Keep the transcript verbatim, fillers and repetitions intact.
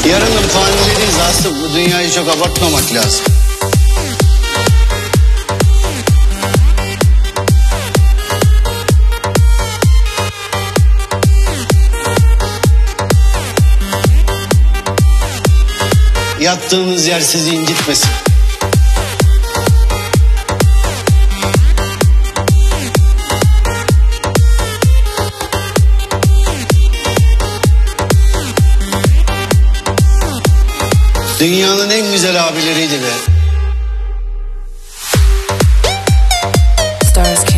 Yarının fanileriyiz aslında, bu dünyayı çok abartmamak lazım. Yattığınız yer sizi incitmesin. Dünyanın en güzel abileriydi be. Stars